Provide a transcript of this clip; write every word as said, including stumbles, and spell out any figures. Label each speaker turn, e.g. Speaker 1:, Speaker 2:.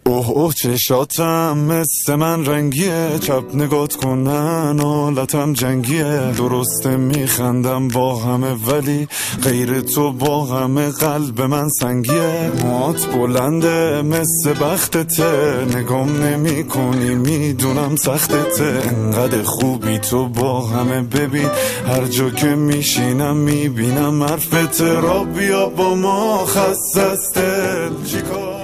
Speaker 1: اوه اوه چشاتم مثل من رنگیه، چپ نگات کنن حالتم جنگیه. درسته میخندم با همه ولی غیر تو با همه قلب من سنگیه. موات بلنده مثل بختته، نگام نمی کنی میدونم سختته. انقدر خوبی تو با همه، ببین هر جا که میشینم میبینم حرفت. را بیا با ما خسته است دل چیکار